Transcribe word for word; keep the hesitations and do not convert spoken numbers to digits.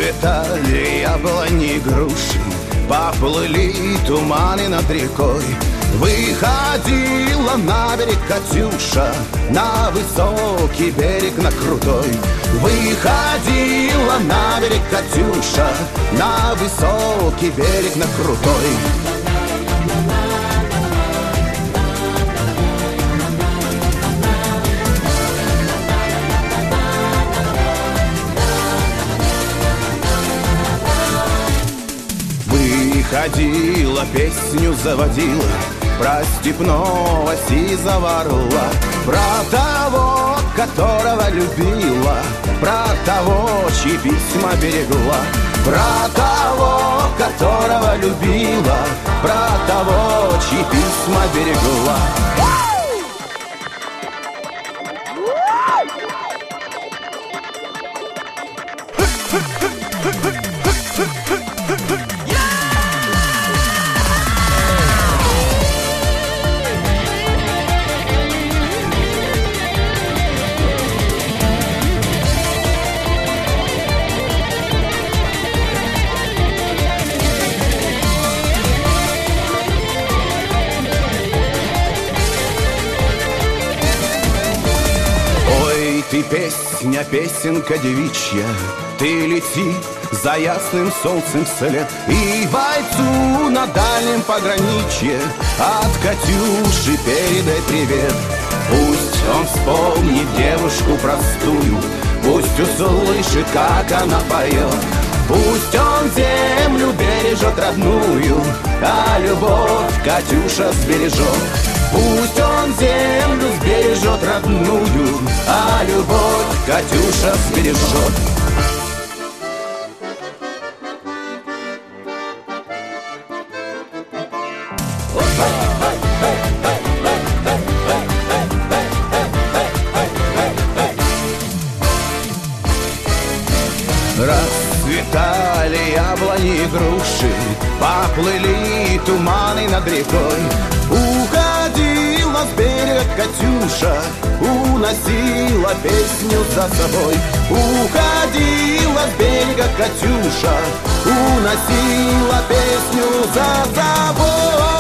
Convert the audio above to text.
Расцветали яблони и груши, поплыли туманы над рекой. Выходила на берег Катюша, на высокий берег, на крутой. Выходила на берег Катюша, на высокий берег, на крутой. Выходила, песню заводила про степного сизого орла, про того, которого любила, про того, чьи письма берегла, про того, которого любила, про того, чьи письма берегла. Ты песня, песенка девичья, ты лети за ясным солнцем вслед, и бойцу на дальнем пограничье от Катюши передай привет. Пусть он вспомнит девушку простую, пусть услышит, как она поет. Пусть он землю бережет родную, а любовь Катюша сбережет. Пусть он землю сбережет родную, а любовь Катюша сбережет. Расцветали яблони и груши, поплыли туманы над рекой. Уходила с берега Катюша, уносила песню за собой. Уходила с берега Катюша, уносила песню за собой.